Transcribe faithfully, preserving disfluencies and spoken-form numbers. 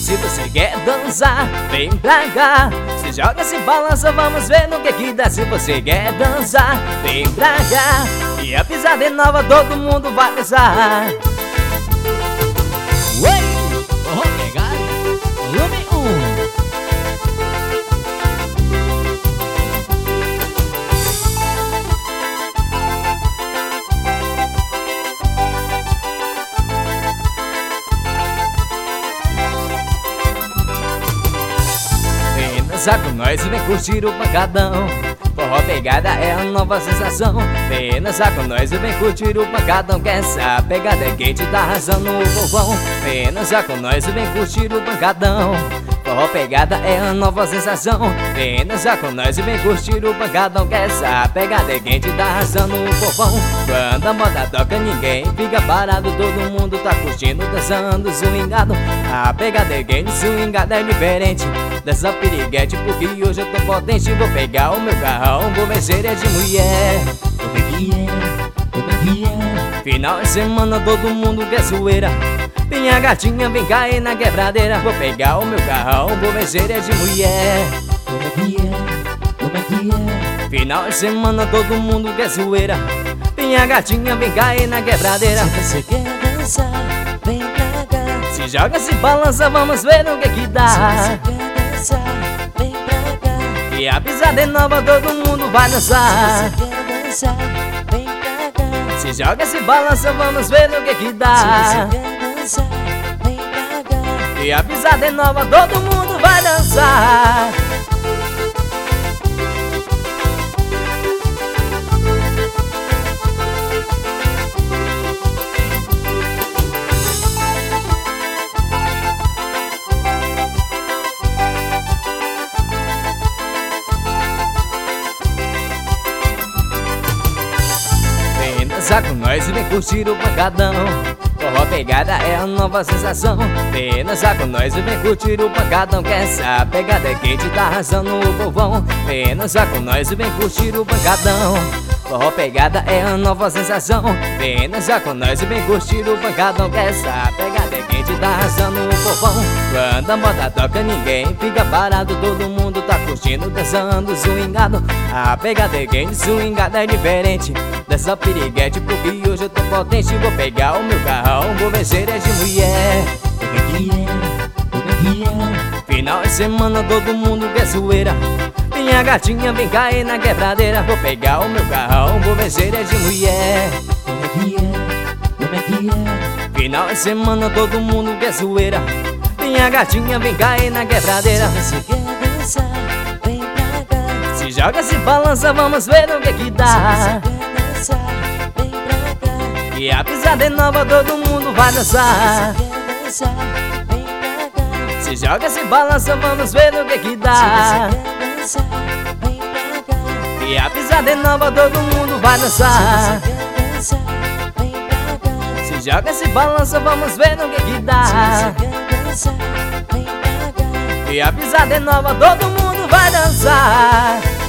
Se você quer dançar, vem pra cá. Se joga, se balança, vamos ver no que que dá. Se você quer dançar, vem pra cá. E a pisada é nova, todo mundo vai dançar. Oi, vou pegar volume um. Dança com nós e vem curtir o pancadão. Forró pegada é a nova sensação. Vem dançar com nós e vem curtir o pancadão. Que essa pegada é quente, tá arrasando o povão. Vem dançar com nós e vem curtir o pancadão. Forró pegada é a nova sensação. Vem dançar com nós e vem curtir o pancadão. Que essa pegada é quente, tá arrasando o povão. Quando a moda toca ninguém fica parado. Todo mundo tá curtindo, dançando, swingado. A pegada é quente, swingada é diferente. Dessa piriguete, porque hoje eu tô potente. Vou pegar o meu carrão, vou vencer é de mulher. Como é que é? Como é que é? Final de semana todo mundo quer zoeira. Minha gatinha vem cair na quebradeira. Vou pegar o meu carrão, vou vencer é de mulher. Como é que é? Como é que é? Final de semana todo mundo quer zoeira. Minha gatinha vem cair na quebradeira. Se você quer dançar, vem pra cá. Se joga, se balança, vamos ver no que que dá. Se você quer dançar, vem pra cá. E a pisada é nova, todo mundo vai dançar. Se você quer dançar, vem pra cá. Se joga, se balança, vamos ver no que que Se dá. você quer dançar, vem pra cá. E a pisada é nova, todo mundo vai dançar. Dançar com nós e vem curtir o pancadão. Forró pegada é a nova sensação. Vem dançar com nós e vem curtir o pancadão. Que essa pegada é quente, tá arrasando o povão. Vem dançar com nós e vem curtir o pancadão. Forró pegada é a nova sensação. Vem dançar com nós e vem curtir o pancadão. Que essa pegada é quente, tá arrasando o povão. Quando a moda toca ninguém fica parado. Todo mundo tá curtindo, dançando, swingado. A pegada é quente, swingada é diferente dessa piriguete, porque hoje eu tô potente. Vou pegar o meu carrão, vou vencer é de mulher. Como é que é? Como é que é? Final de semana todo mundo quer zoeira. Minha gatinha vem cair na quebradeira. Vou pegar o meu carrão, vou vencer é de mulher. Como é que é? Como é que é? Final de semana todo mundo quer zoeira. Minha gatinha vem cair na quebradeira. Se você quer dançar, vem pra cá. Se joga, se balança, vamos ver no que que dá. Se você quer dançar, vem pra cá. E a pisada é nova, todo mundo vai dançar. Se você quer dançar, vem pra cá. Se joga, se balança, vamos ver no que que dá. Se você quer dançar, vem pra cá. E a pisada é nova, todo mundo vai dançar. Se você quer dançar, vem pra cá. Se joga, se balança, vamos ver no que que dá. Se você quer dançar, vem pra cá. E a pisada é nova, todo mundo vai dançar.